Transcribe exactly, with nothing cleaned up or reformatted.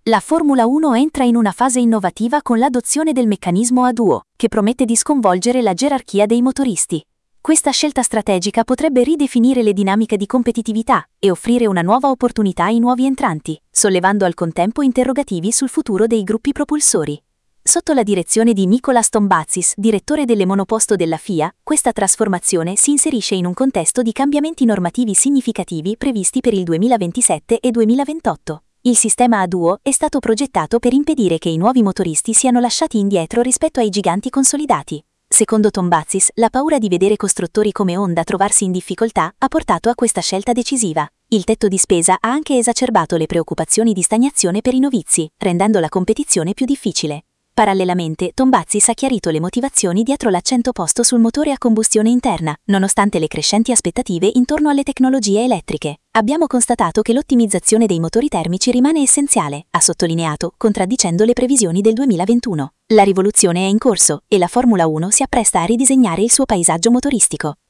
La Formula uno entra in una fase innovativa con l'adozione del meccanismo a duo, che promette di sconvolgere la gerarchia dei motoristi. Questa scelta strategica potrebbe ridefinire le dinamiche di competitività e offrire una nuova opportunità ai nuovi entranti, sollevando al contempo interrogativi sul futuro dei gruppi propulsori. Sotto la direzione di Nicolas Tombazis, direttore delle monoposto della F I A, questa trasformazione si inserisce in un contesto di cambiamenti normativi significativi previsti per il duemilaventisette e duemilaventotto. Il sistema a duo è stato progettato per impedire che i nuovi motoristi siano lasciati indietro rispetto ai giganti consolidati. Secondo Tombazis, la paura di vedere costruttori come Honda trovarsi in difficoltà ha portato a questa scelta decisiva. Il tetto di spesa ha anche esacerbato le preoccupazioni di stagnazione per i novizi, rendendo la competizione più difficile. Parallelamente, Tombazis ha chiarito le motivazioni dietro l'accento posto sul motore a combustione interna, nonostante le crescenti aspettative intorno alle tecnologie elettriche. Abbiamo constatato che l'ottimizzazione dei motori termici rimane essenziale, ha sottolineato, contraddicendo le previsioni del duemilaventuno. La rivoluzione è in corso e la Formula uno si appresta a ridisegnare il suo paesaggio motoristico.